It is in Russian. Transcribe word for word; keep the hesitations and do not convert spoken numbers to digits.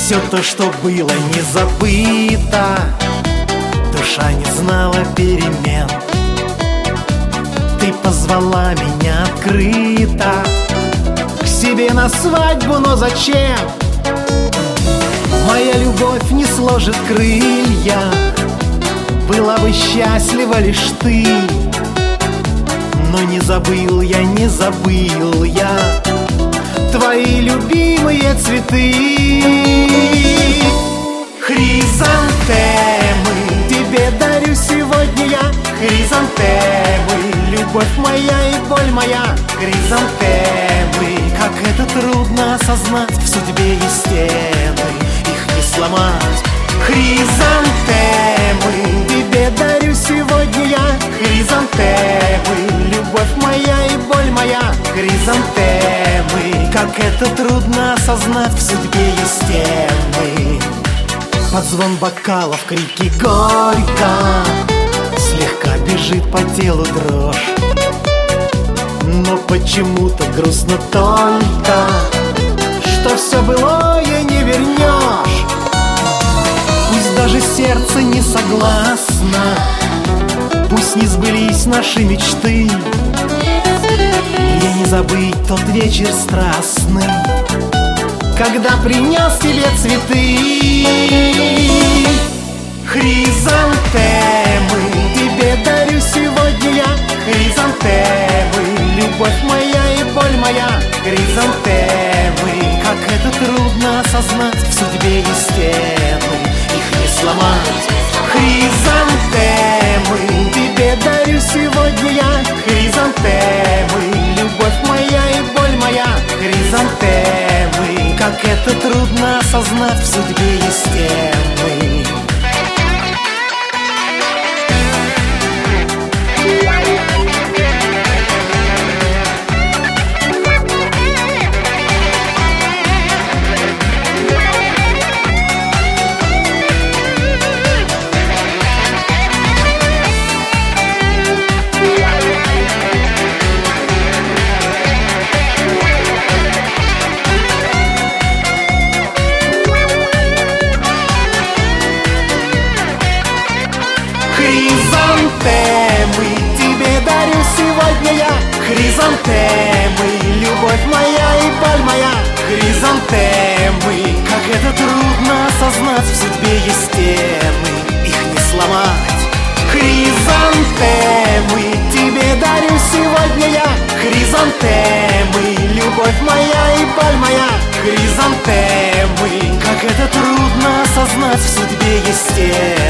Все то, что было не забыто, душа не знала перемен. Ты позвала меня открыто к себе на свадьбу, но зачем? Моя любовь не сложит крылья, была бы счастлива лишь ты. Но не забыл я, не забыл я твои любимые цветы. Хризантемы тебе дарю сегодня я, хризантемы, любовь моя и боль моя. Хризантемы, как это трудно осознать, в судьбе есть стены, их не сломать. Хризантемы тебе дарю сегодня я, хризантемы, любовь моя и боль моя. Хризантемы, как это трудно осознать, в судьбе есть стены. Под звон бокалов крики горько, слегка бежит по телу дрожь. Но почему-то грустно только, что все былое не вернешь. Пусть даже сердце не согласно, пусть не сбылись наши мечты, мне не забыть тот вечер страстный, когда принес тебе цветы. Хризантемы тебе дарю сегодня я, хризантемы, любовь моя и боль моя. Хризантемы, как это трудно осознать, в судьбе есть стены, их не сломать. Хризантемы тебе дарю сегодня я, хризантемы, любовь моя и боль моя. Хризантемы, как это трудно осознать, в судьбе есть стены. Хризантемы тебе дарю сегодня я, хризантемы, любовь моя и боль моя. Хризантемы, как это трудно осознать, в судьбе есть стены, их не сломать. Хризантемы тебе дарю сегодня я, хризантемы, любовь моя и боль моя. Хризантемы, как это трудно осознать, в судьбе есть стены,